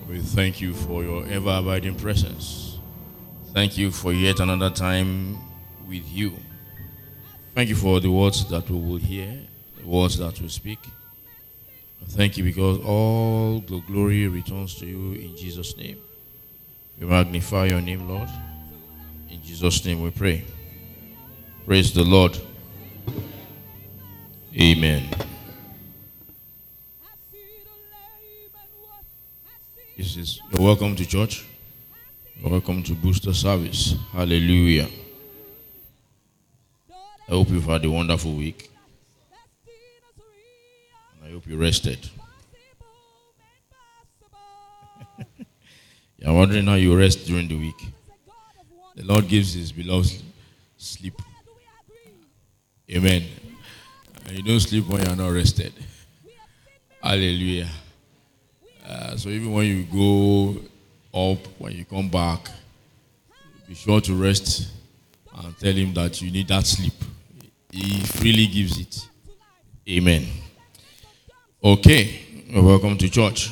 We thank you for your ever-abiding presence. Thank you for yet another time with you. Thank you for the words that we will hear, the words that we speak. Thank you because all the glory returns to you in Jesus' name. We magnify your name, Lord. In Jesus' name we pray. Praise the Lord. Amen. You're welcome to church. You're welcome to Booster Service. Hallelujah. I hope you've had a wonderful week. And I hope you rested. You're wondering how you rest during the week. The Lord gives his beloved sleep. Amen. And you don't sleep when you're not rested. Hallelujah. So even when you go up, when you come back, be sure to rest and tell him that you need that sleep. He freely gives it. Amen. Okay. Welcome to church.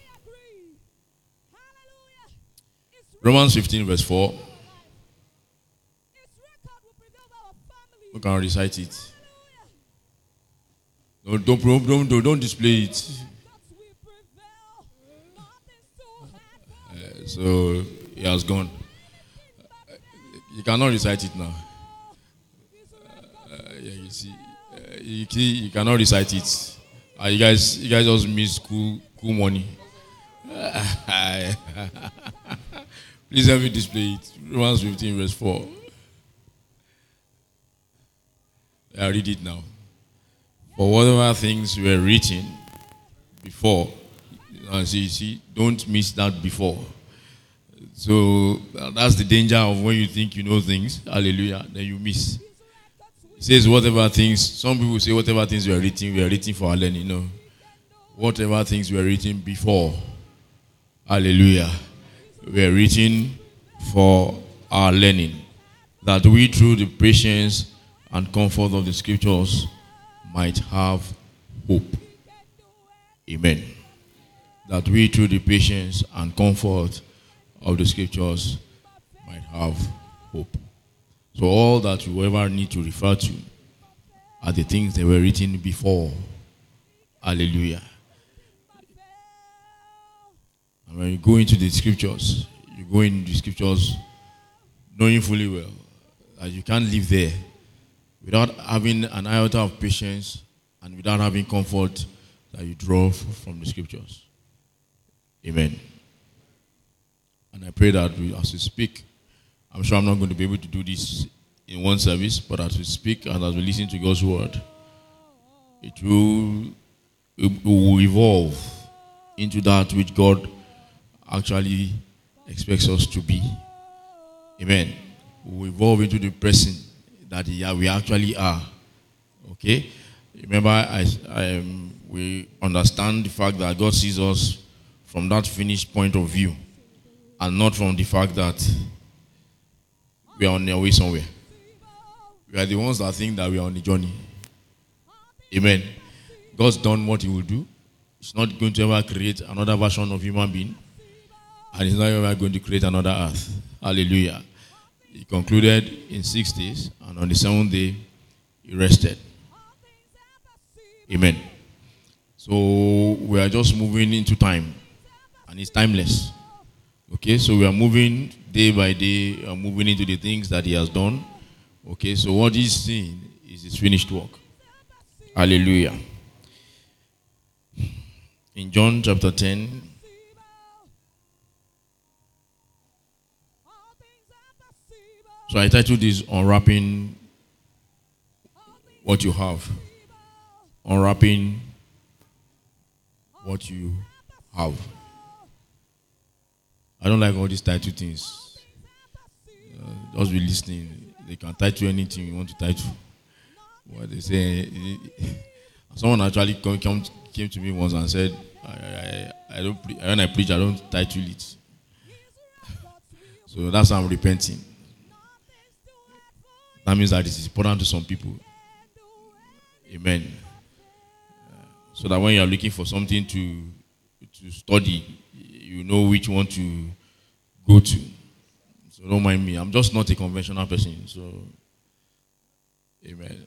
Romans 15 verse 4. We can recite it. No, don't display it. So he has gone. You cannot recite it now. You see, you cannot recite it. You guys just miss cool money. Please help me display it. Romans 15 verse 4. I read it now. For whatever things were written before, see, don't miss that before. So that's the danger of when you think you know things, hallelujah, then you miss. It says whatever things, some people say whatever things were written for our learning, no. Whatever things were written before, hallelujah, were written for our learning, that we through the patience and comfort of the scriptures might have hope. Amen. That we through the patience and comfort of the scriptures might have hope. So all that you ever need to refer to are the things that were written before. Hallelujah. And when you go into the scriptures, you go into the scriptures knowing fully well that you can't live there without having an iota of patience and without having comfort that you draw from the scriptures. Amen. And I pray that as we speak, I'm sure I'm not going to be able to do this in one service, but as we speak and as we listen to God's word, it will evolve into that which God actually expects us to be. Amen. We will evolve into the person that we actually are. Okay? Remember, we understand the fact that God sees us from that finished point of view and not from the fact that we are on our way somewhere. We are the ones that think that we are on a journey. Amen. God's done what he will do. He's not going to ever create another version of human being, and he's not ever going to create another earth. Hallelujah. He concluded in 6 days, and on the 7th day, he rested. Amen. So we are just moving into time, and it's timeless. Okay, so we are moving day by day, moving into the things that he has done. Okay, so what he's seeing is his finished work. Hallelujah. In John chapter 10, so I titled this Unwrapping What You Have. Unwrapping what you have. I don't like all these title things. Just be listening. They can title anything you want to title. What they say. Someone actually came to me once and said, I don't when I preach, I don't title it. So that's why I'm repenting. That means that it is important to some people. Amen. So that when you are looking for something to study, you know which one to go to. So don't mind me. I'm just not a conventional person. So, amen.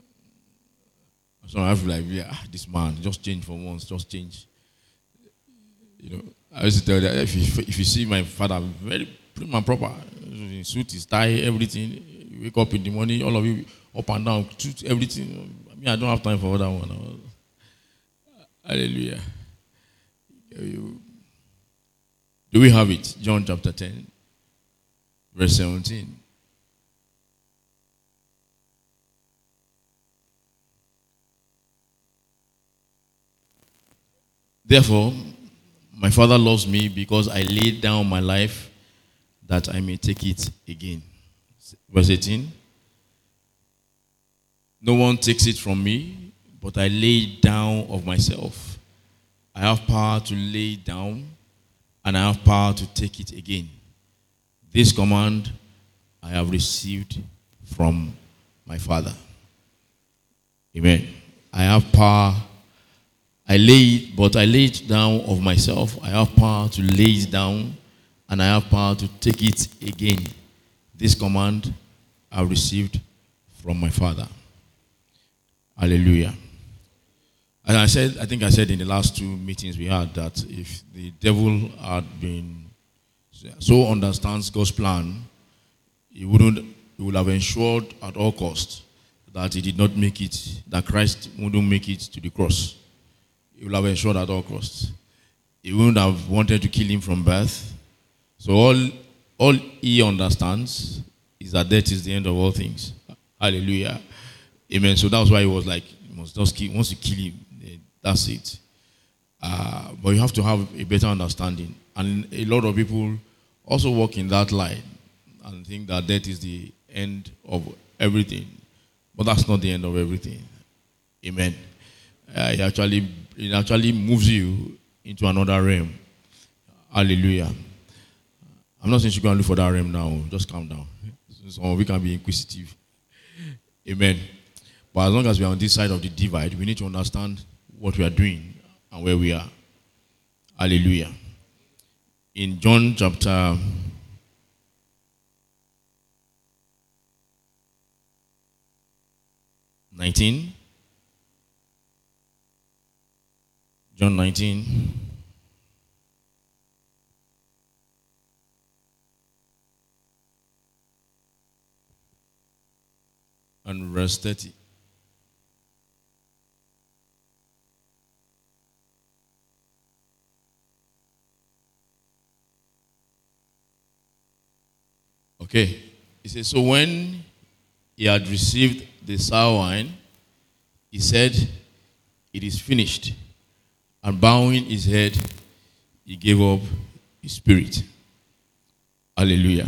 So I have to like, yeah, this man just change for once, just change. You know, I used to tell that if you see my father, very prim and proper, his suit, his tie, everything. You wake up in the morning, all of you up and down, everything. I mean, I don't have time for that one. Hallelujah. Do we have it? John chapter 10, verse 17. Therefore, my Father loves me because I laid down my life that I may take it again. Verse 18. No one takes it from me, but I lay it down of myself. I have power to lay it down, and I have power to take it again. This command I have received from my Father. Amen. I have power. I lay it down of myself. I have power to lay it down, and I have power to take it again. This command I have received from my Father. Hallelujah. As I think I said in the last two meetings we had that if the devil had been so understands God's plan, he would have ensured at all costs that he did not make it, that Christ wouldn't make it to the cross. He would have ensured at all costs. He wouldn't have wanted to kill him from birth. So all he understands is that death is the end of all things. Hallelujah. Amen. So that's why he was like, once you kill him, that's it. But you have to have a better understanding. And a lot of people also walk in that line and think that death is the end of everything. But that's not the end of everything. Amen. It actually moves you into another realm. Hallelujah. I'm not saying you can look for that realm now. Just calm down. So we can be inquisitive. Amen. But as long as we are on this side of the divide, we need to understand what we are doing and where we are. Hallelujah. In John chapter 19, John 19, and verse 30. Okay. He says, so when he had received the sour wine, he said, it is finished. And bowing his head, he gave up his spirit. Hallelujah.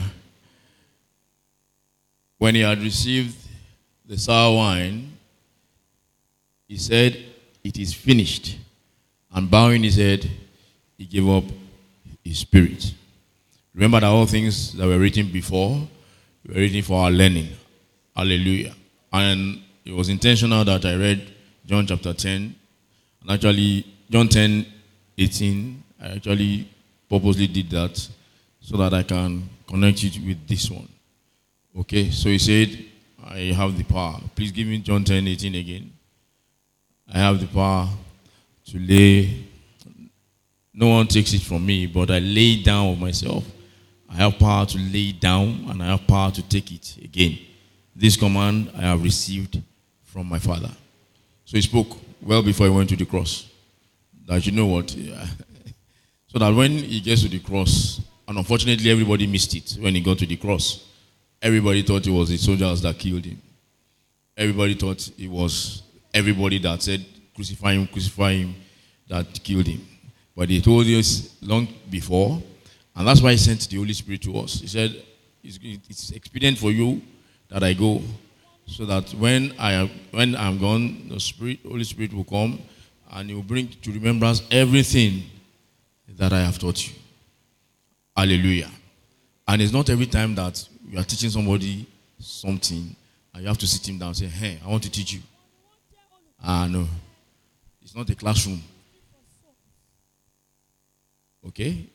When he had received the sour wine, he said, it is finished. And bowing his head, he gave up his spirit. Remember that all things that were written before were written for our learning. Hallelujah. And it was intentional that I read John chapter 10. And actually, John 10, 18, I actually purposely did that so that I can connect it with this one. Okay, so he said, I have the power. Please give me John 10, 18 again. I have the power to lay. No one takes it from me, but I lay down of myself. I have power to lay down, and I have power to take it again. This command I have received from my Father. So he spoke well before he went to the cross. That you know what? So that when he gets to the cross, and unfortunately everybody missed it when he got to the cross. Everybody thought it was the soldiers that killed him. Everybody thought it was everybody that said, crucify him, that killed him. But he told us long before, and that's why he sent the Holy Spirit to us. He said, it's expedient for you that I go, so that when I'm gone, the Holy Spirit will come, and he will bring to remembrance everything that I have taught you. Hallelujah. And it's not every time that you are teaching somebody something, and you have to sit him down and say, hey, I want to teach you. No. It's not a classroom. Okay?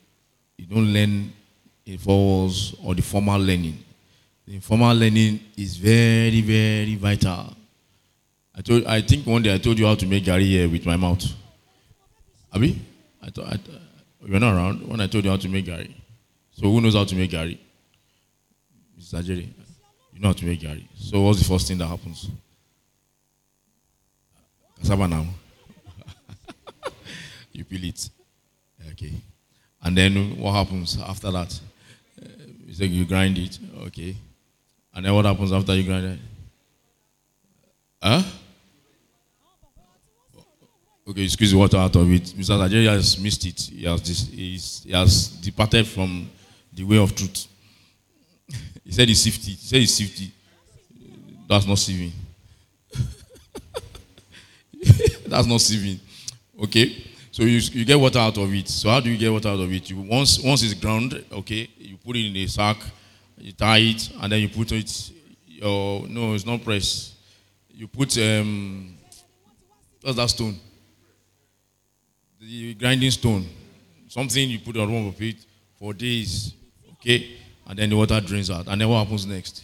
You don't learn in forwards or the formal learning. The informal learning is very, very vital. I think one day I told you how to make gari here with my mouth. Abi? You were not around when I told you how to make gari. So who knows how to make gari? Mr. Jerry, you know how to make gari. So what's the first thing that happens? Cassava now. You peel it. Okay. And then what happens after that? You say you grind it. Okay. And then what happens after you grind it? Huh? Okay, you squeeze the water out of it. Mr. Nigeria has missed it. He has departed from the way of truth. He said he's safety. He said he's safety. That's not sieving. That's not sieving. Okay? So you get water out of it. So how do you get water out of it? Once it's ground, okay, you put it in a sack, you tie it, and then you put it. No, it's not press. You put what's that stone? The grinding stone. Something you put on top of it for days, okay, and then the water drains out. And then what happens next?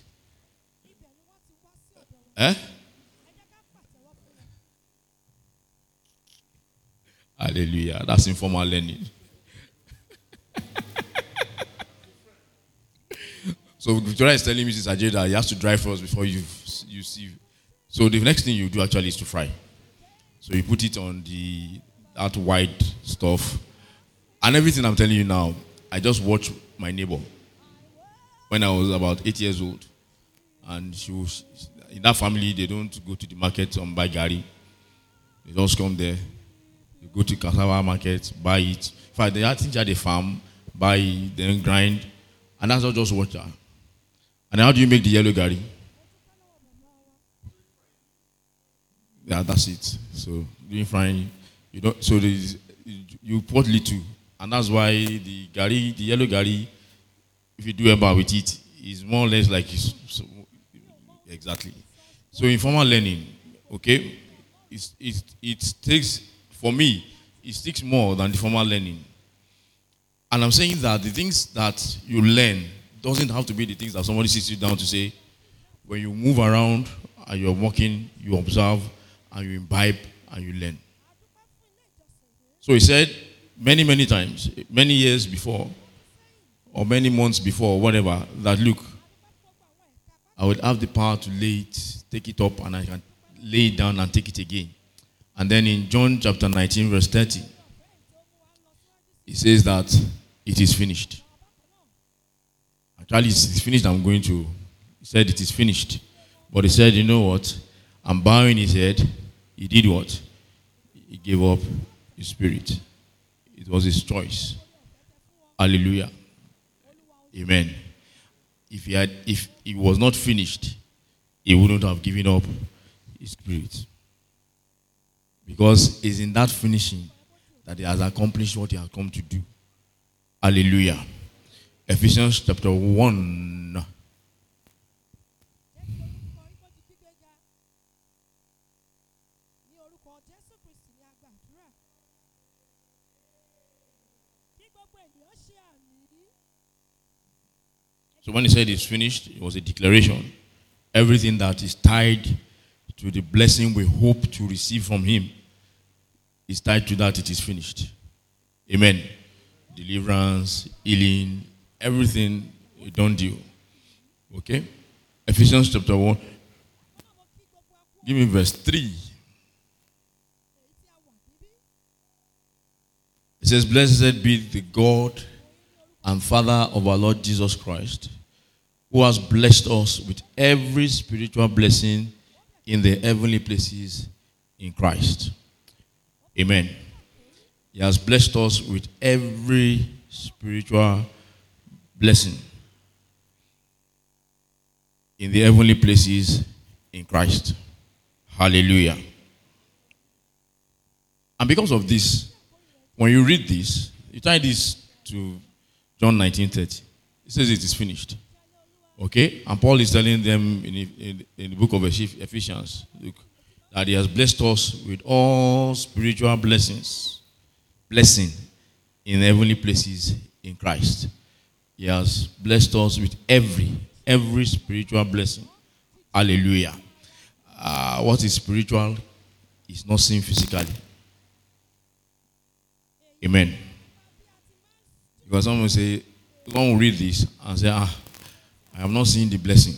Hallelujah. That's informal learning. So Victoria is telling Mrs. Ajay that he has to dry first before you see. So the next thing you do actually is to fry. So you put it on that white stuff. And everything I'm telling you now, I just watched my neighbor when I was about 8 years old. And in that family, they don't go to the market and buy gari. They just come there. You go to cassava market, buy it. In fact, they think at the farm, buy it, then grind. And that's not just water. And how do you make the yellow gari? Yeah, that's it. So doing frying, you don't. So you put little, and that's why the yellow gari, if you do eba with it, is more or less like exactly. So informal learning, okay, it takes for me, it takes more than the formal learning. And I'm saying that the things that you learn doesn't have to be the things that somebody sits you down to say. When you move around and you're walking, you observe and you imbibe and you learn. So he said many, many times, many years before, or many months before, or whatever, that look, I would have the power to lay it, take it up, and I can lay it down and take it again. And then in John chapter 19, verse 30, he says that it is finished. Actually, it's finished. He said it is finished. But he said, you know what? And bowing his head, he did what? He gave up his spirit. It was his choice. Hallelujah. Amen. If he was not finished, he wouldn't have given up his spirit. Because it's in that finishing that he has accomplished what he has come to do. Hallelujah. Ephesians chapter 1. So when he said it's finished, it was a declaration. Everything that is tied to the blessing we hope to receive from him is tied to that it is finished. Amen. Deliverance, healing, everything a done deal. Okay? Ephesians chapter 1. Give me verse 3. It says, blessed be the God and Father of our Lord Jesus Christ, who has blessed us with every spiritual blessing in the heavenly places in Christ. Amen. He has blessed us with every spiritual blessing in the heavenly places in Christ. Hallelujah. And because of this, when you read this, you tie this to John 19:30. It says it is finished. Okay? And Paul is telling them in the book of Ephesians, look, that he has blessed us with all spiritual blessing in heavenly places in Christ. He has blessed us with every spiritual blessing. Hallelujah. What is spiritual is not seen physically. Amen. Because someone will read this and say, I am not seeing the blessing.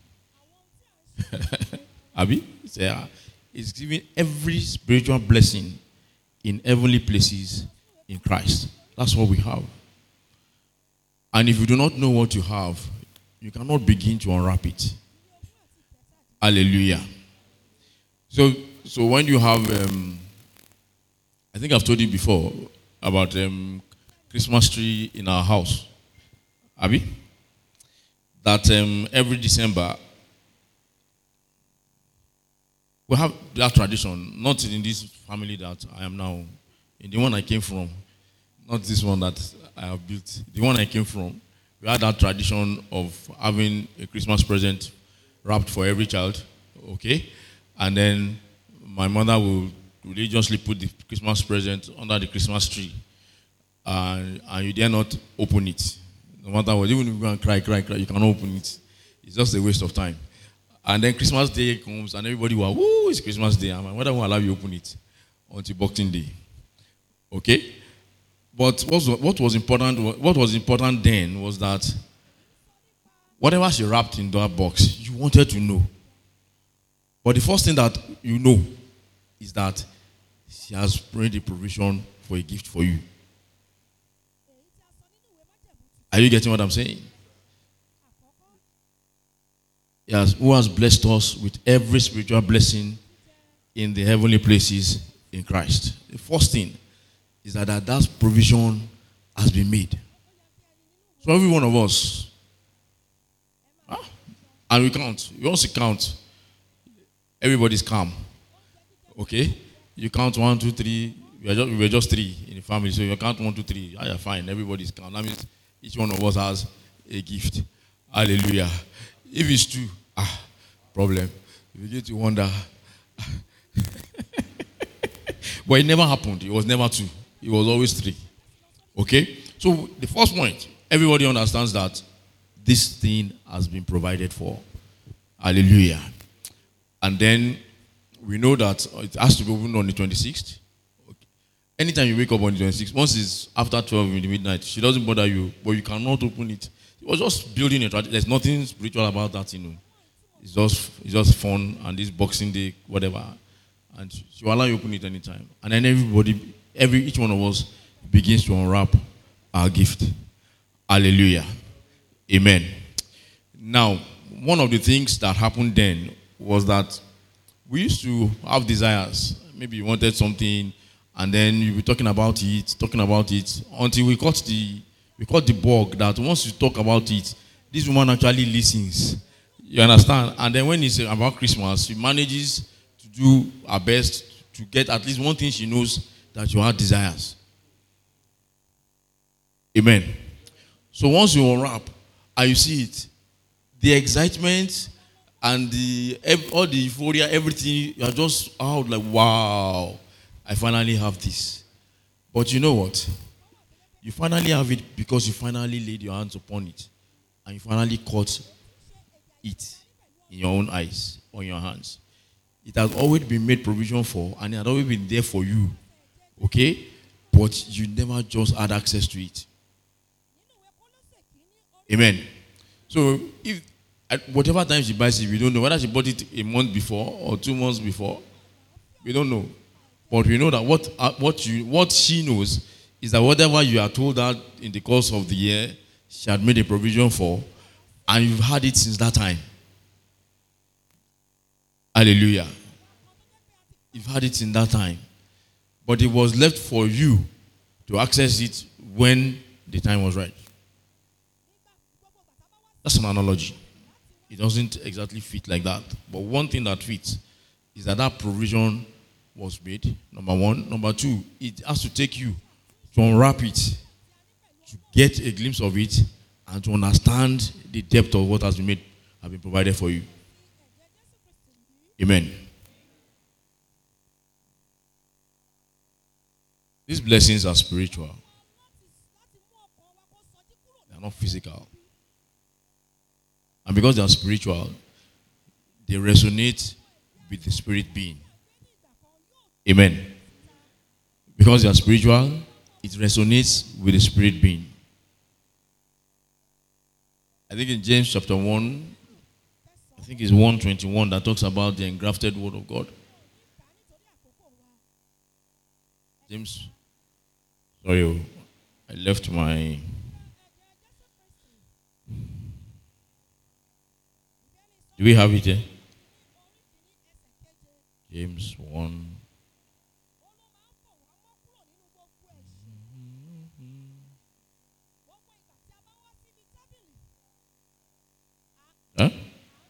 Abi? Say, it's giving every spiritual blessing in heavenly places in Christ. That's what we have. And if you do not know what you have, you cannot begin to unwrap it. Hallelujah. So when you have, I think I've told you before about Christmas tree in our house. Abi? That every December, we have that tradition, not in this family that I am now, in the one I came from, not this one that I have built. The one I came from, we had that tradition of having a Christmas present wrapped for every child, okay? And then my mother will religiously put the Christmas present under the Christmas tree, and you dare not open it. No matter what, even if you go and cry, you cannot open it. It's just a waste of time. And then Christmas Day comes, and everybody will, woo, it's Christmas Day. And my mother won't allow you open it until Boxing Day. Okay? But what was important then was that whatever she wrapped in that box, you wanted to know. But the first thing that you know is that she has made a provision for a gift for you. Are you getting what I'm saying? Yes, who has blessed us with every spiritual blessing in the heavenly places in Christ. The first thing is that provision has been made. So every one of us, and we count. We also count. Everybody's calm. Okay? You count 1, 2, 3. We were just 3 in the family. So you count 1, 2, 3. You're fine. Everybody's calm. That means each one of us has a gift. Hallelujah. If it's 2, problem. You begin to wonder. But it never happened. It was never 2. It was always 3. Okay? So the first point, everybody understands that this thing has been provided for. Hallelujah. And then we know that it has to be opened on the 26th. Okay. Anytime you wake up on the 26th, once it's after 12 in the midnight, she doesn't bother you, but you cannot open it. It was just building a tradition. There's nothing spiritual about that, It's just fun, and this Boxing Day, whatever. And she will allow you open it anytime. And then each one of us begins to unwrap our gift. Hallelujah. Amen. Now, one of the things that happened then was that we used to have desires. Maybe you wanted something, and then you were talking about it, until we caught the bug that once you talk about it, this woman actually listens. You understand? And then when it's about Christmas, she manages to do her best to get at least one thing she knows that you have desires. Amen. So once you unwrap and you see it, the excitement and all the euphoria, everything, you are just out like, wow, I finally have this. But you know what? You finally have it because you finally laid your hands upon it. And you finally caught it in your own eyes, on your hands. It has always been made provision for, and it has always been there for you. Okay? But you never just had access to it. Amen. So, if at whatever time she buys it, we don't know whether she bought it a month before or 2 months before. We don't know. But we know that what she knows is that whatever you are told that in the course of the year, she had made a provision for, and you've had it since that time. Hallelujah. You've had it in that time. But it was left for you to access it when the time was right. That's an analogy. It doesn't exactly fit like that. But one thing that fits is that provision was made, number one. Number two, it has to take you to unwrap it, to get a glimpse of it, and to understand the depth of what has been provided for you. Amen. These blessings are spiritual. are not physical. And because they are spiritual, they resonate with the spirit being. Amen. Because they are spiritual, it resonates with the spirit being. I think in James chapter 1, I think it's 1:21 that talks about the engrafted word of God. James, sorry, I left my... Do we have it here? James 1. Huh?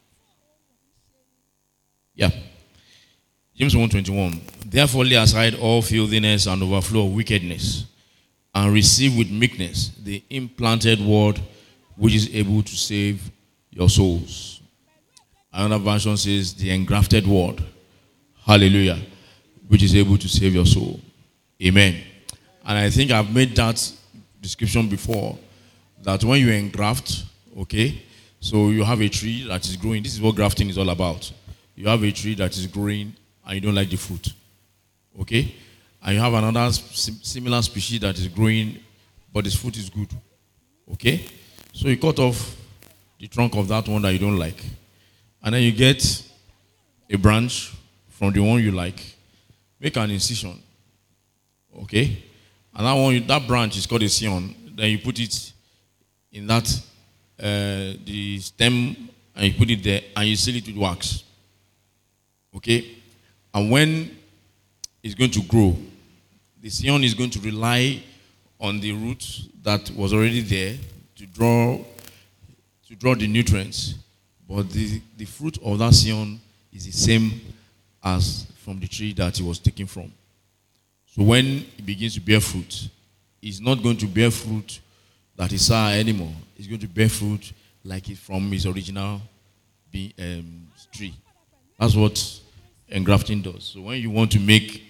Yeah. James 1:21. Therefore lay aside all filthiness and overflow of wickedness, and receive with meekness the implanted word which is able to save your souls. Another version says the engrafted word. Hallelujah. Which is able to save your soul. Amen. And I think I've made that description before, that when you engraft, okay, so you have a tree that is growing. This is what grafting is all about. You have a tree that is growing and you don't like the fruit. Okay? And you have another similar species that is growing, but its fruit is good. Okay? So you cut off the trunk of that one that you don't like. And then you get a branch from the one you like. Make an incision. Okay? And that branch is called a scion. Then you put it in that, the stem, and you put it there, and you seal it with wax. Okay? And when it's going to grow, the scion is going to rely on the root that was already there to draw the nutrients. But the fruit of that scion is the same as from the tree that it was taken from. So when it begins to bear fruit, it's not going to bear fruit that is sour anymore. It's going to bear fruit like it from its original tree. That's what engrafting does. So when you want to make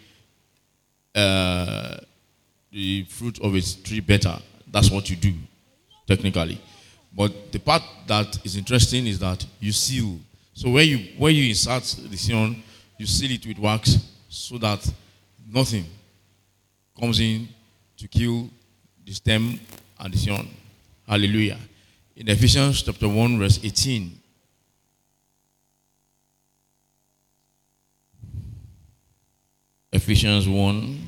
the fruit of a tree better, that's what you do, technically. But the part that is interesting is that you seal. So where you insert the scion, you seal it with wax so that nothing comes in to kill the stem and the scion. Hallelujah. In Ephesians chapter 1 verse 18. Ephesians 1.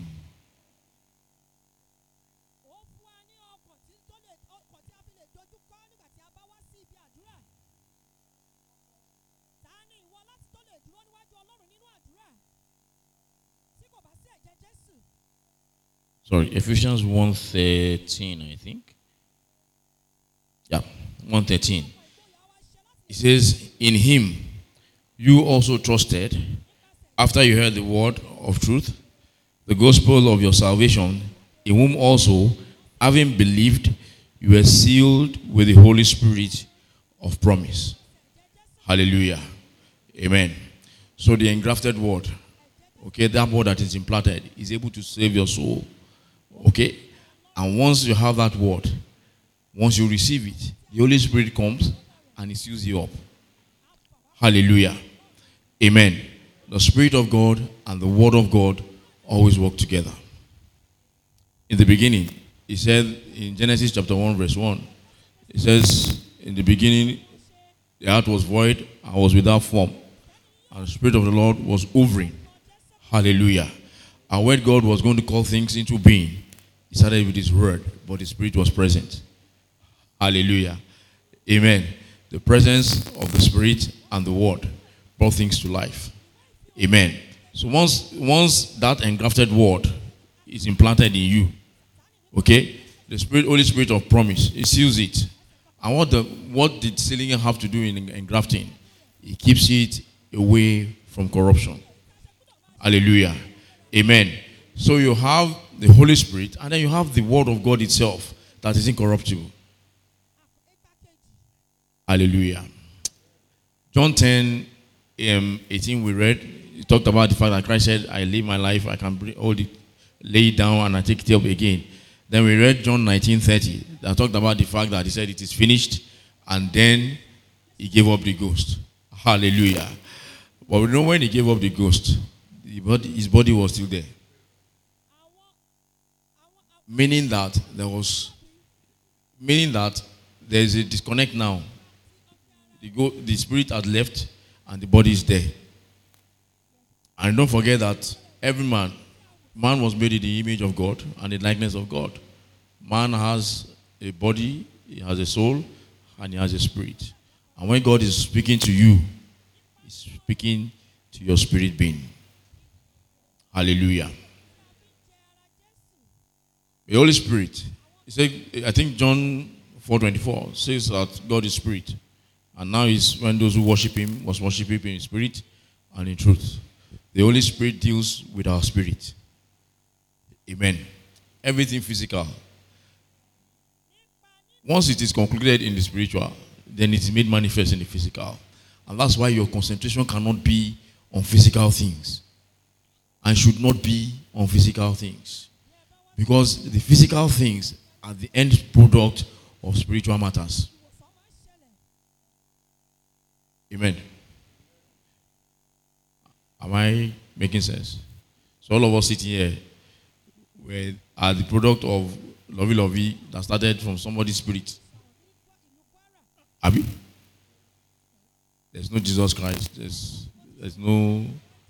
Sorry, Ephesians 1:13, I think. Yeah, 1:13. It says, in him you also trusted, after you heard the word of truth, the gospel of your salvation, in whom also, having believed, you were sealed with the Holy Spirit of promise. Hallelujah. Amen. So the engrafted word, okay, that word that is implanted is able to save your soul. Okay? And once you have that word, once you receive it, the Holy Spirit comes and it seals you up. Hallelujah. Amen. The Spirit of God and the Word of God always work together. In the beginning, he said in Genesis chapter 1 verse 1, it says, in the beginning, the earth was void and was without form, and the Spirit of the Lord was hovering. Hallelujah. And when God was going to call things into being, he started with his word, but the Spirit was present. Hallelujah. Amen. The presence of the Spirit and the word brought things to life. Amen. So once that engrafted word is implanted in you, okay, the Holy Spirit of promise, it seals it. And what did sealing have to do in engrafting? It keeps it away from corruption. Hallelujah. Amen. So you have the Holy Spirit, and then you have the Word of God itself that is incorruptible. Hallelujah. John 10:18 we read, it talked about the fact that Christ said, I live my life, I can hold it, lay it down, and I take it up again. Then we read John 19:30 that talked about the fact that he said it is finished, and then he gave up the ghost. Hallelujah. But we know when he gave up the ghost, his body was still there. Meaning that there is a disconnect now. The spirit has left and the body is there. And don't forget that every man was made in the image of God and the likeness of God. Man has a body, he has a soul, and he has a spirit. And when God is speaking to you, he's speaking to your spirit being. Hallelujah. The Holy Spirit. He said, I think John 4:24 says that God is spirit. And now is when those who worship him must worship him in spirit and in truth. The Holy Spirit deals with our spirit. Amen. Everything physical. Once it is concluded in the spiritual, then it is made manifest in the physical. And that's why your concentration cannot be on physical things. And should not be on physical things. Because the physical things are the end product of spiritual matters. Amen. Am I making sense? So all of us sitting here are the product of lovey that started from somebody's spirit. Abi? There's no Jesus Christ. There's no...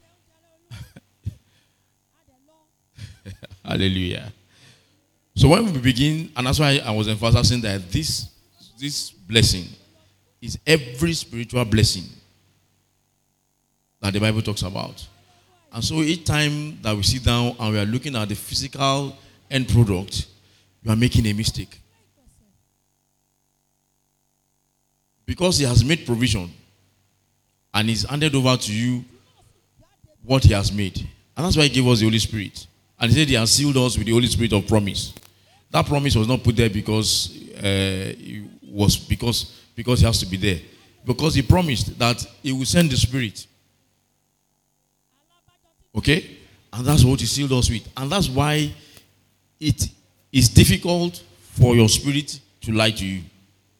Hallelujah. So when we begin, and that's why I was emphasizing that this blessing is every spiritual blessing that the Bible talks about. And so each time that we sit down and we are looking at the physical end product, you are making a mistake. Because he has made provision and he's handed over to you what he has made. And that's why he gave us the Holy Spirit. And he said he has sealed us with the Holy Spirit of promise. That promise was not put there because he has to be there. Because he promised that he will send the Spirit. Okay? And that's what he sealed us with. And that's why it is difficult for your spirit to lie to you.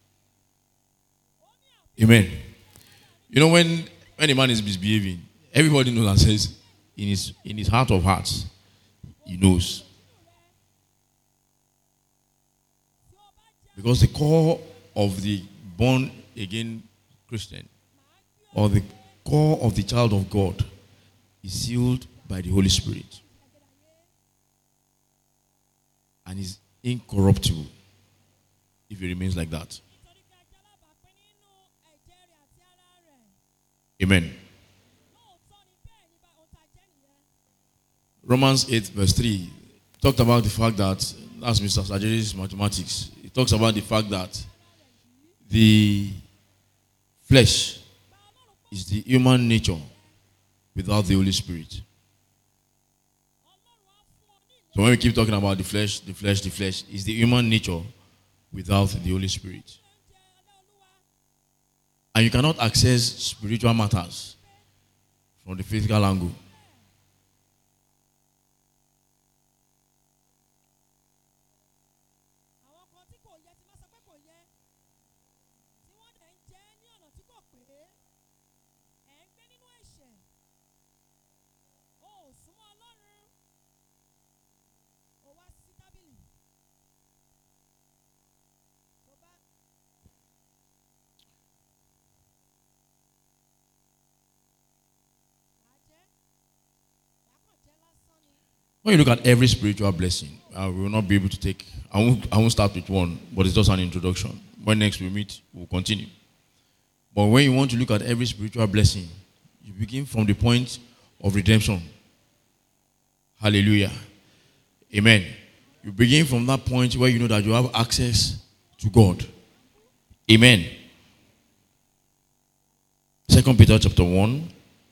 Amen. You know, when a man is misbehaving, everybody knows and says, in his heart of hearts, he knows. Because the core of the born again Christian, or the core of the child of God, is sealed by the Holy Spirit. And is incorruptible if he remains like that. Amen. Romans 8:3 talked about the fact that, that's Mr. Sajeri's mathematics. It talks about the fact that the flesh is the human nature without the Holy Spirit. So when we keep talking about the flesh is the human nature without the Holy Spirit. And you cannot access spiritual matters from the physical angle. When you look at every spiritual blessing, we will not be able to take, I won't start with one, but it's just an introduction. When next we meet, we'll continue. But when you want to look at every spiritual blessing, you begin from the point of redemption. Hallelujah. Amen. You begin from that point where you know that you have access to God. Amen. 2 Peter chapter 1.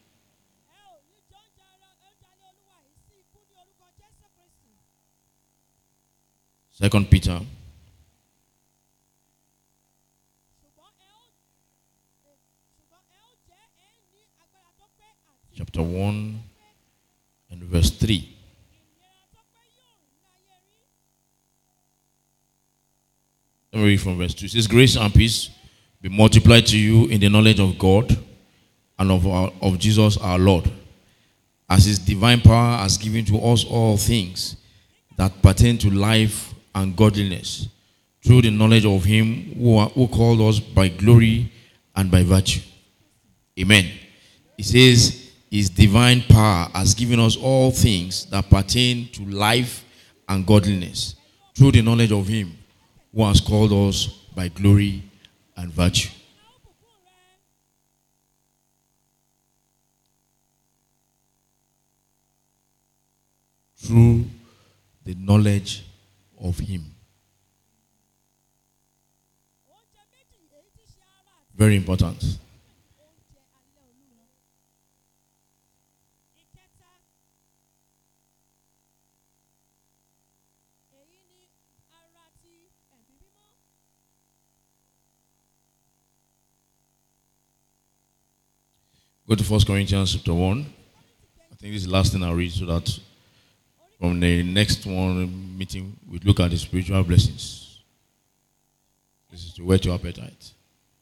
2 Peter chapter 1 and verse 3. Let me read from verse 2. It says, grace and peace be multiplied to you in the knowledge of God and of Jesus our Lord, as his divine power has given to us all things that pertain to life and godliness, through the knowledge of him who called us by glory and by virtue. Amen. It says, his divine power has given us all things that pertain to life and godliness, through the knowledge of him who has called us by glory and virtue. Through the knowledge of him. Very important. Go to 1 Corinthians chapter 1. I think this is the last thing I'll read, so that from the next one meeting, we look at the spiritual blessings. This is to whet your appetite.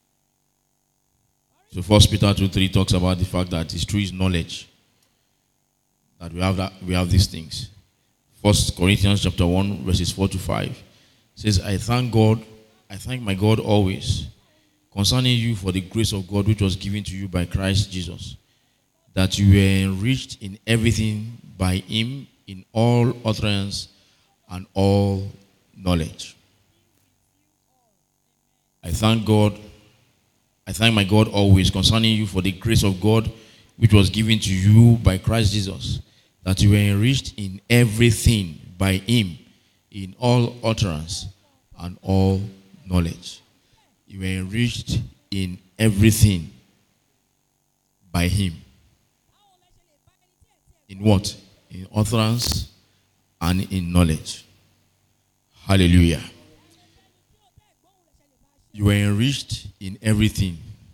So 1 Peter 2:3 talks about the fact that it's through his knowledge that we have these things. 1 Corinthians chapter 1, verses 4 to 5 says, I thank my God always concerning you for the grace of God which was given to you by Christ Jesus, that you were enriched in everything by him, in all utterance and all knowledge. I thank my God always concerning you for the grace of God which was given to you by Christ Jesus, that you were enriched in everything by him, in all utterance and all knowledge. You were enriched in everything by him. In what? In utterance and in knowledge. Hallelujah. You were enriched in everything.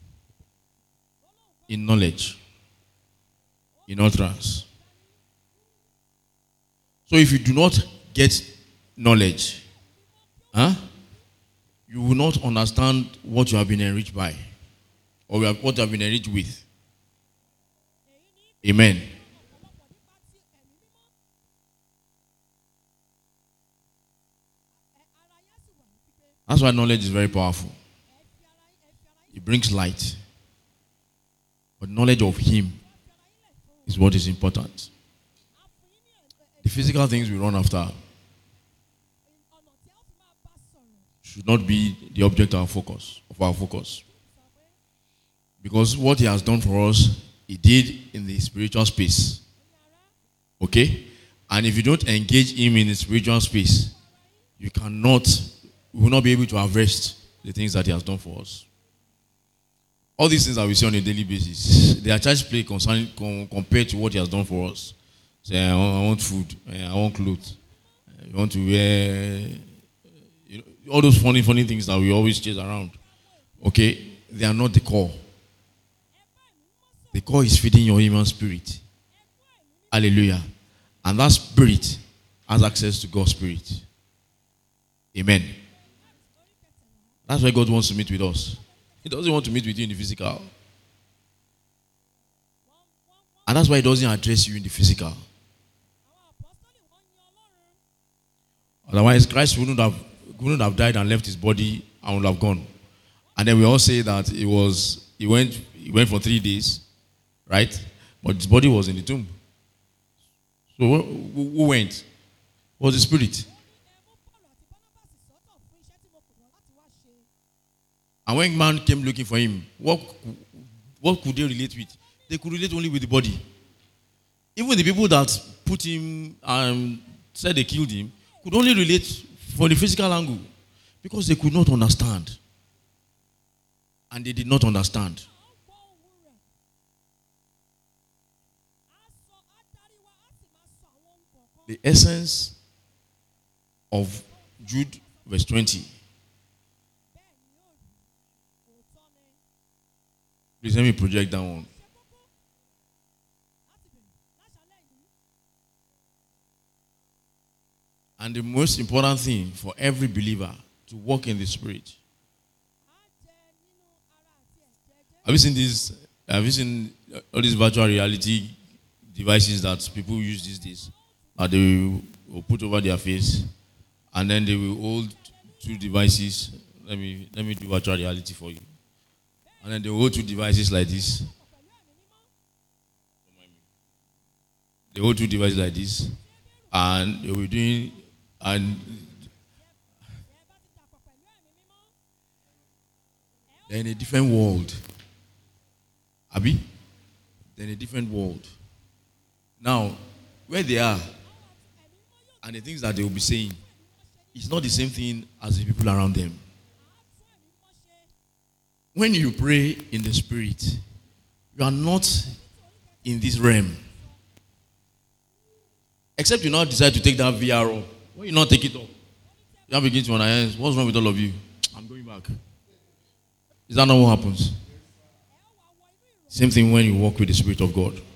In knowledge. In utterance. So if you do not get knowledge, you will not understand what you have been enriched by, or what you have been enriched with. Amen. That's why knowledge is very powerful. It brings light. But knowledge of him is what is important. The physical things we run after should not be the object of our focus. Because what he has done for us, he did in the spiritual space. Okay? And if you don't engage him in the spiritual space, we will not be able to harvest the things that he has done for us. All these things that we see on a daily basis, they are child's play compared to what he has done for us. Say, I want food, I want clothes, I want to wear, all those funny things that we always chase around. Okay, they are not the core. The core is feeding your human spirit. Hallelujah. And that spirit has access to God's spirit. Amen. That's why God wants to meet with us. He doesn't want to meet with you in the physical. And that's why he doesn't address you in the physical. Otherwise, Christ wouldn't have died and left his body and would have gone. And then we all say that he went for 3 days, right? But his body was in the tomb. So who went? It was the spirit. And when man came looking for him, what could they relate with? They could relate only with the body. Even the people that put him and said they killed him could only relate from the physical angle, because they could not understand. And they did not understand. The essence of Jude verse 20. Please let me project that one. And the most important thing for every believer to walk in the Spirit. Have you seen this? Have you seen all these virtual reality devices that people use these days? That they will put over their face, and then they will hold two devices. Let me do virtual reality for you. And then they will hold two devices like this. They hold two devices like this, and they will be doing, and they're in a different world. Abi? They're in a different world. Now, where they are, and the things that they will be saying, it's not the same thing as the people around them. When you pray in the Spirit, you are not in this realm. Except you now decide to take that VR off. When you not take it off, you now begin to wonder, what's wrong with all of you? I'm going back. Is that not what happens? Same thing when you walk with the Spirit of God.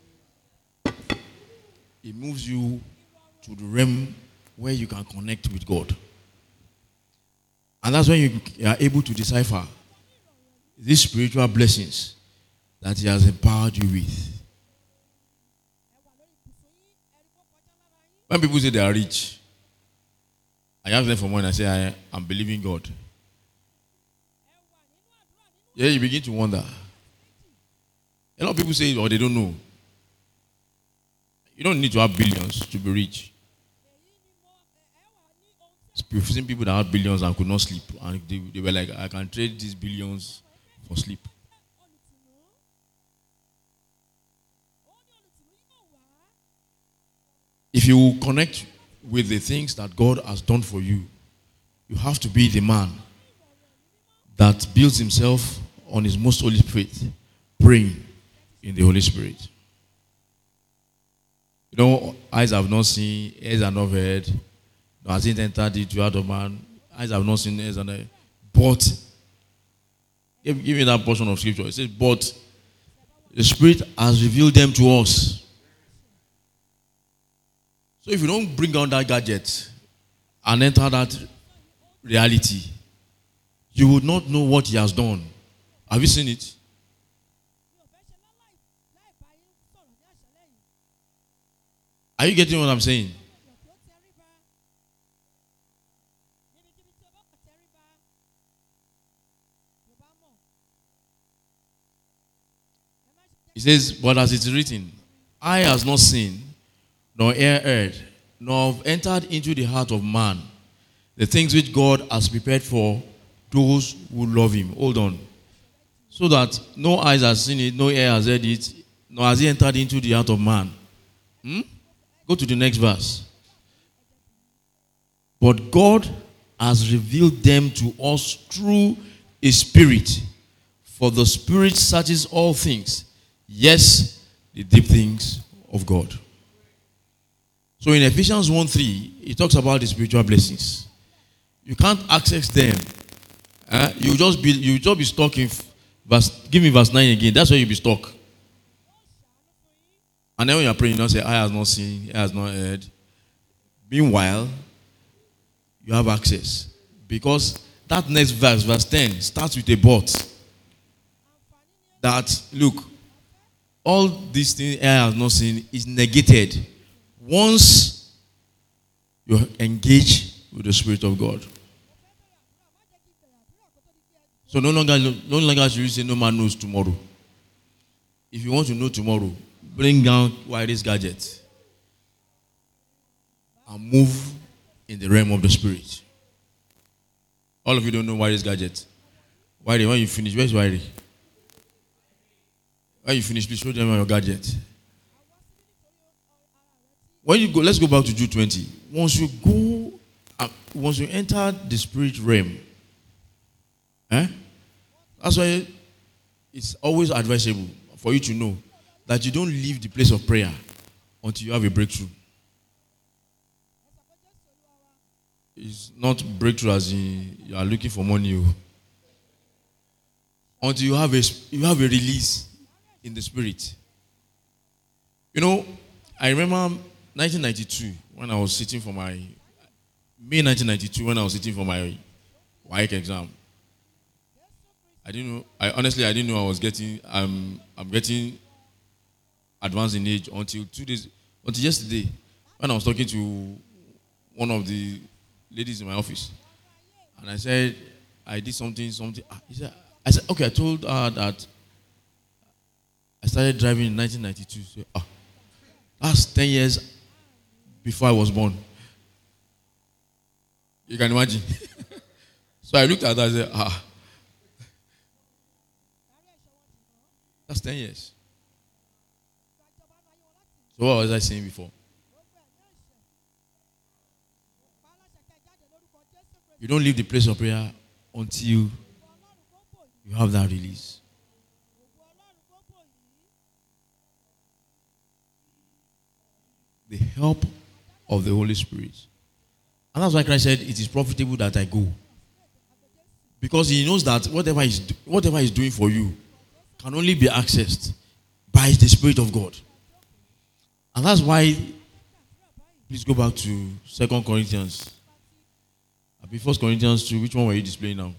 It moves you to the realm where you can connect with God. And that's when you are able to decipher these spiritual blessings that He has empowered you with. When people say they are rich, I ask them for money, I say, I'm believing God. Yeah, you begin to wonder. A lot of people say, or they don't know. You don't need to have billions to be rich. We've seen people that had billions and could not sleep. And they were like, I can trade these billions for sleep. If you connect with the things that God has done for you, you have to be the man that builds himself on his most holy faith, praying in the Holy Spirit. You know, eyes have not seen, ears have not heard, nor has it entered into heart of man. Eyes have not seen, ears have not heard. But, give me that portion of scripture. It says, but the Spirit has revealed them to us. So if you don't bring on that gadget and enter that reality, you would not know what He has done. Have you seen it? Are you getting what I'm saying? He says, but as it is written, eye has not seen, nor ear heard, nor have entered into the heart of man the things which God has prepared for those who love Him. Hold on. So that no eyes has seen it, no ear has heard it, nor has it entered into the heart of man. Go to the next verse. But God has revealed them to us through His Spirit. For the Spirit searches all things, yes, the deep things of God. So in Ephesians 1:3, it talks about the spiritual blessings. You can't access them. You'll just be stuck in verse. Give me verse 9 again. That's where you'll be stuck. And then when you're praying, you don't say, eye has not seen, ear has not heard. Meanwhile, you have access. Because that next verse, verse 10, starts with a but. That, look, all these things ear has not seen is negated once you engage with the Spirit of God. So no longer should you say no man knows tomorrow. If you want to know tomorrow, bring down wireless gadget and move in the realm of the Spirit. All of you don't know wireless gadget. Wiley, when you finish, where's Wiley? When you finish, please show them your gadget. When you go, let's go back to Jude 20. Once you enter the spirit realm, that's why it's always advisable for you to know that you don't leave the place of prayer until you have a breakthrough. It's not breakthrough as in you are looking for money. Until you have a release in the spirit. You know, I remember 1992 when I was sitting for my May 1992 when I was sitting for my WAEC exam. I didn't know. I didn't know I was getting. I'm getting advanced in age until yesterday, when I was talking to one of the ladies in my office, and I said I did something. I said okay. I told her that I started driving in 1992. So, that's 10 years before I was born. You can imagine. So I looked at her and said, that's 10 years. So what was I saying before? You don't leave the place of prayer until you have that release. The help of the Holy Spirit. And that's why Christ said, it is profitable that I go. Because he knows that whatever he's doing for you can only be accessed by the Spirit of God. And that's why, please go back to 2 Corinthians. Before 1 Corinthians 2, which one were you displaying now?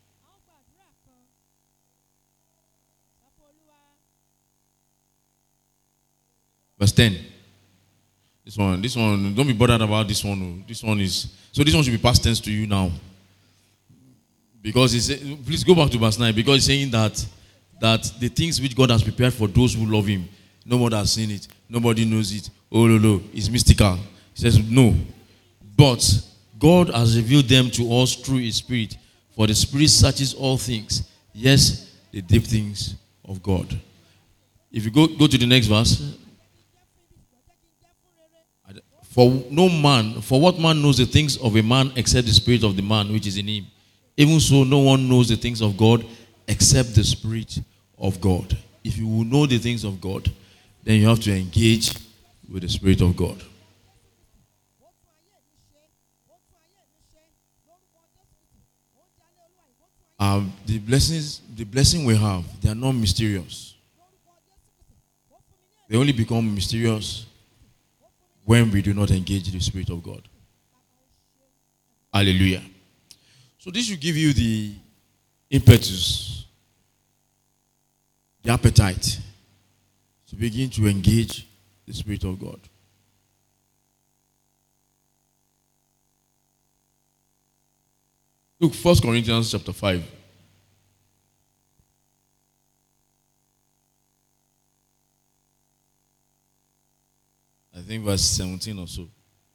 Verse 10. This one, don't be bothered about this one. This one should be past tense to you now. Because please go back to verse 9, because it's saying that the things which God has prepared for those who love him, no one has seen it, nobody knows it. Oh, no, it's mystical. He says, no. But God has revealed them to us through his Spirit, for the Spirit searches all things, yes, the deep things of God. If you go to the next verse. For what man knows the things of a man except the spirit of the man which is in him? Even so, no one knows the things of God except the Spirit of God. If you will know the things of God, then you have to engage with the Spirit of God. The blessing we have, they are not mysterious. They only become mysterious when we do not engage the Spirit of God. Hallelujah. So this should give you the impetus, the appetite to begin to engage the Spirit of God. Look, 1 Corinthians chapter 5. I think verse 17 or so.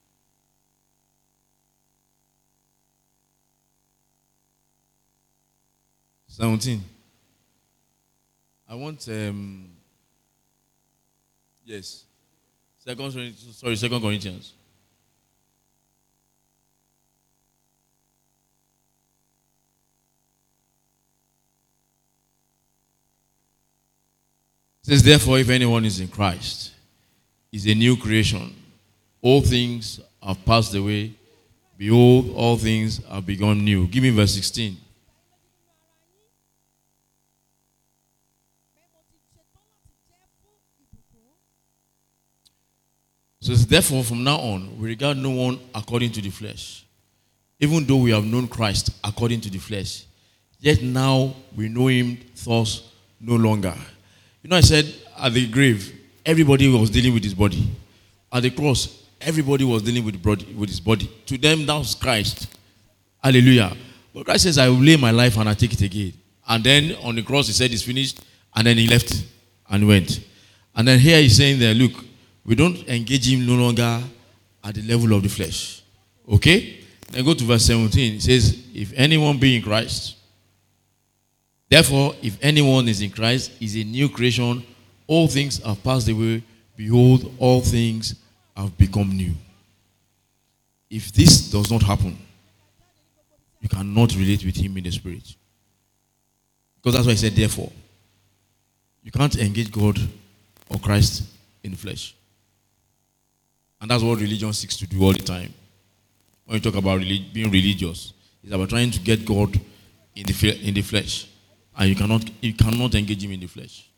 I want yes. 2 Corinthians. It says, therefore, if anyone is in Christ, is a new creation. All things have passed away. Behold, all things have become new. Give me verse 16. So therefore, from now on, we regard no one according to the flesh. Even though we have known Christ according to the flesh, yet now we know him thus no longer. You know, I said at the grave, everybody was dealing with his body. At the cross, everybody was dealing with his body. To them, that was Christ. Hallelujah. But Christ says, I will lay my life and I take it again. And then on the cross, he said, it's finished. And then he left and went. And then here he's saying there, look, we don't engage him no longer at the level of the flesh. Okay? Then go to verse 17. It says, if anyone be in Christ, therefore, if anyone is in Christ, is a new creation. All things have passed away. Behold, all things have become new. If this does not happen, you cannot relate with him in the Spirit. Because that's why I said, therefore. You can't engage God or Christ in the flesh. And that's what religion seeks to do all the time. When you talk about being religious, it's about trying to get God in the flesh. And you cannot engage him in the flesh.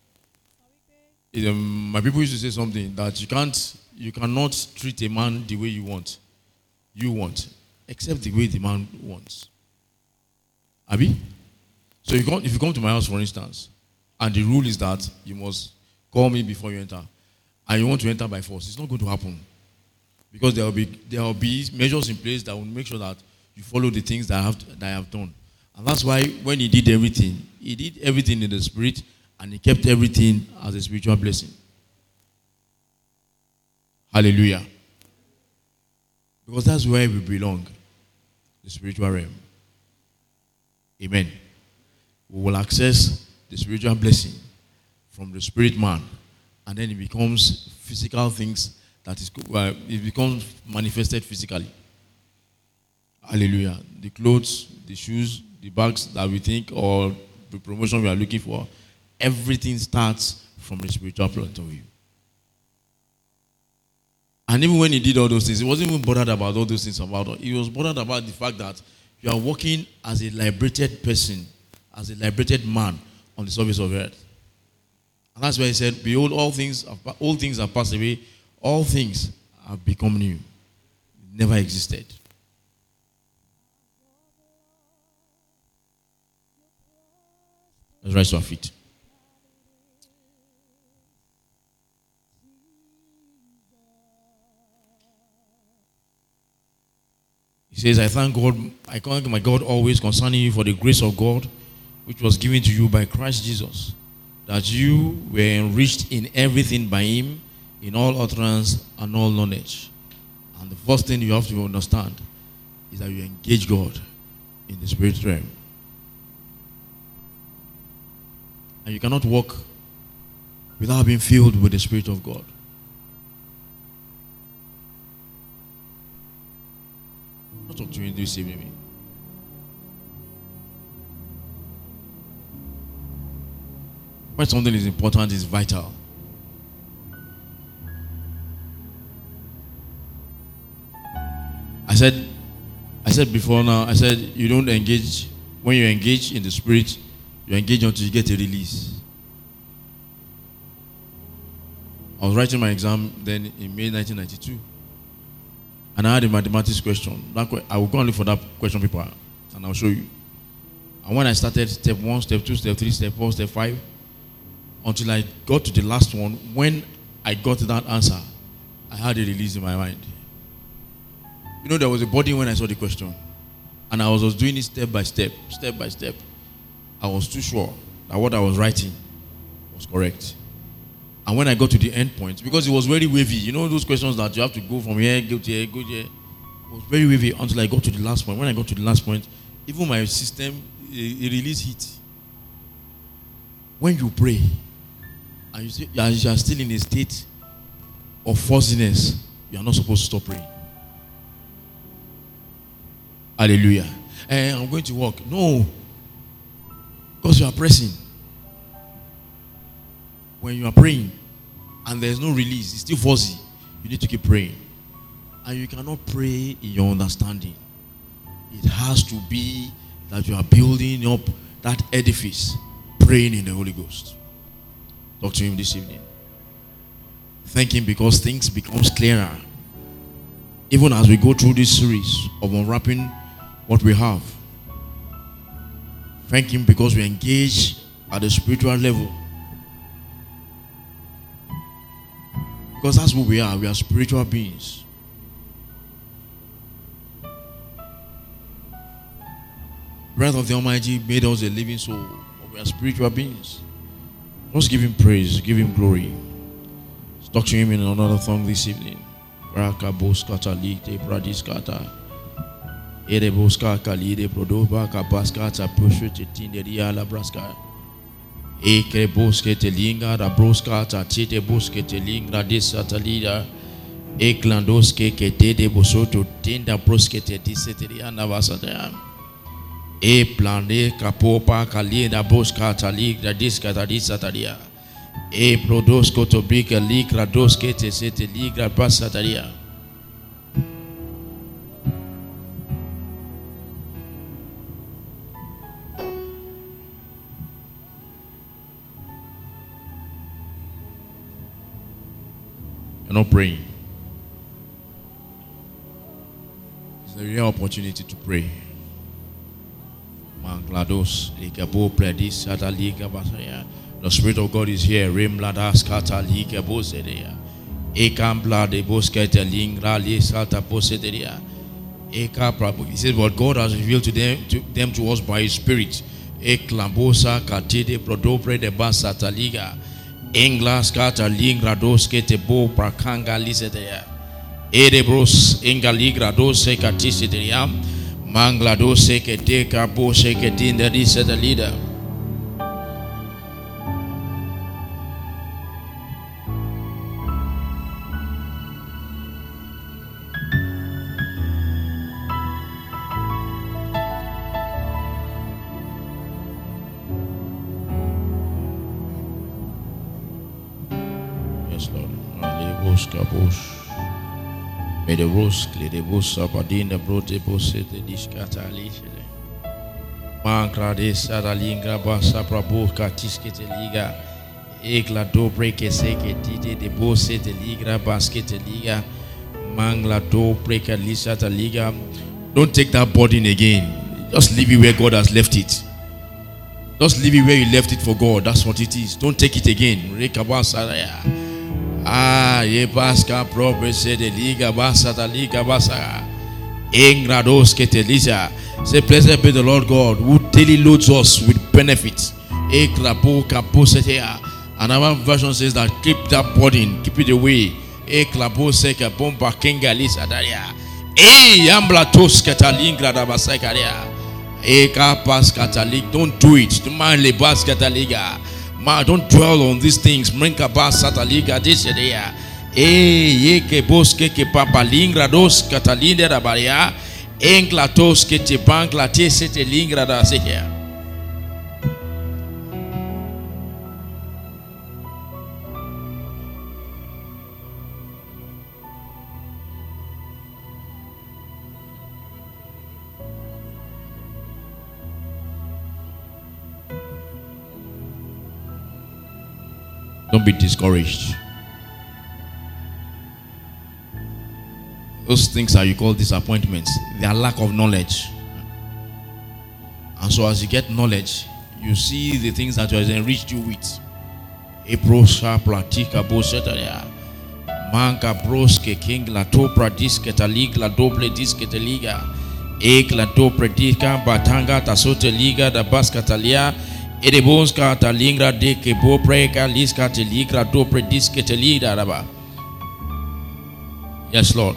My people used to say something that you cannot treat a man the way you want, except the way the man wants. Abi? So if you come to my house, for instance, and the rule is that you must call me before you enter, and you want to enter by force, it's not going to happen. Because there will be measures in place that will make sure that you follow the things that I have done. And that's why when he did everything in the spirit, and he kept everything as a spiritual blessing. Hallelujah. Because that's where we belong, the spiritual realm. Amen. We will access the spiritual blessing from the spirit man, and then it becomes physical things it becomes manifested physically. Hallelujah. The clothes, the shoes, the bags that we think, or the promotion we are looking for, everything starts from the spiritual point of view. And even when he did all those things, he wasn't even bothered about all those things about it. He was bothered about the fact that you are working as a liberated person, as a liberated man on the surface of the earth. And that's why he said, behold, all things have passed away, all things have become new. It never existed. Let's rise to our feet. He says, I thank my God always concerning you for the grace of God, which was given to you by Christ Jesus, that you were enriched in everything by him, in all utterance and all knowledge. And the first thing you have to understand is that you engage God in the spirit realm. And you cannot walk without being filled with the Spirit of God. Not talk to you this evening. When something is important, it's vital. I said before now, you don't engage. When you engage in the spirit, you engage until you get a release. I was writing my exam then in May 1992. And I had a mathematics question. I will go and look for that question paper and I'll show you. And when I started step 1, step 2, step 3, step 4, step 5, until I got to the last one, when I got that answer, I had a release in my mind. You know, there was a body when I saw the question. And I was just doing it step by step, step by step. I was too sure that what I was writing was correct. And when I got to the end point, because it was very wavy, you know those questions that you have to go from here, go to here, go there. It was very wavy until I got to the last point. When I got to the last point, even my system, it released heat. When you pray, and you are still in a state of fuzziness, you are not supposed to stop praying. Hallelujah. And I'm going to work. No. Because you are pressing. When you are praying and there's no release, it's still fuzzy, you need to keep praying. And you cannot pray in your understanding. It has to be that you are building up that edifice, praying in the Holy Ghost. Talk to him this evening. Thank him because things becomes clearer. Even as we go through this series of unwrapping what we have. Thank him because we engage at the spiritual level. Because that's who we are. We are spiritual beings. Breath of the Almighty made us a living soul. But we are spiritual beings. Just give him praise. Give him glory. Let's talk to him in another song this evening. Ereboska kalide brodoba kabaska tapushu titinde diala braska. Ekreboske telinga rabroska tatite boske telinga disatalida. Eklandoske ketede bosoto tinda broske tetiseteriana vasataya. E plane kapopa kalida boska taligra diskatadisataria. E brodosko tobrika ligra doske teseteligra basataria. You're not praying. It's a real opportunity to pray. Glados, Likabo, Predis, Sata Liga Basaya. The Spirit of God is here. Rim Ladas Kata Liga Bosedia. Ekam Blade Bosketa Lingra Li Sata Bosedia. Eka Prabhu. He says, what God has revealed to them to us by His Spirit. Eklambosa Katide Prodopre de Basata Liga. Englas Kata Lingra Doskete Bo Prakanga Lisedia. Erebros Engaligra Dose Katisidia. Mangladose Keteka Bose Ketinda Diseta Leader. Yes, Lord. May the rose clear the bus abadin the brote bose the discata lishele. Mancrade sadalingra basa prabo katiskete liga. Egla do break a seke tite the bose the liga basket liga. Mangla do break a lisata liga. Don't take that burden again. Just leave it where God has left it. Just leave it where you left it for God. That's what it is. Don't take it again. Rekabasaraya. Ye baska progress de liga basa ta liga basa. Engrados ketelisa. Say, blessed be the Lord God who daily loads us with benefits. Eklapo kaposetea. Another version says that keep that burden, keep it away. Eklapo seka bomba kenga lisa daria. Yamblatos ketalingra da basakaria. Eka pas katalik. Don't do it. To man le bas kataliga. Ma, don't dwell on these things. Mrenka bas sataliga this idea. Ye ke boske ke papa lingra dos katalinda da baria. Enklatos ke te bankla te sete lingra da sekia. Don't be discouraged. Those things that you call disappointments, they are lack of knowledge. And so as you get knowledge, you see the things that you have enriched you with. Eprosa pratika bosetaria. Manka broske king la topra disketalig la doble disketeliga. Ek la topra diska batanga tasote liga da baskatalia. Edebonska talingra de ke bo preka liska teligra do prediske telida raba. Yes, Lord.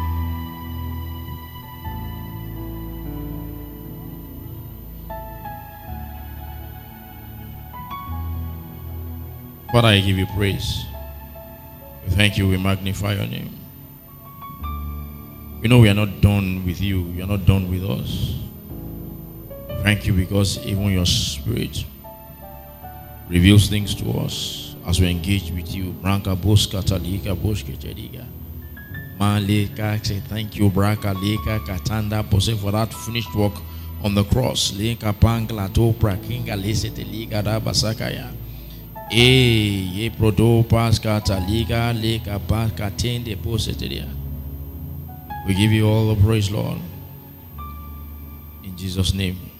Father, I give you praise. We thank you, we magnify your name. We know we are not done with you, you are not done with us. Thank you because even your Spirit reveals things to us as we engage with you. Branka boska talika boske tediga. Maleka say thank you, Braka leka katanda pose for that finished work on the cross. Leka pangla to prakinga lesete liga da basakaya. Ye prodo paska taliga leka paska tende pose tedia. We give you all the praise, Lord. In Jesus' name.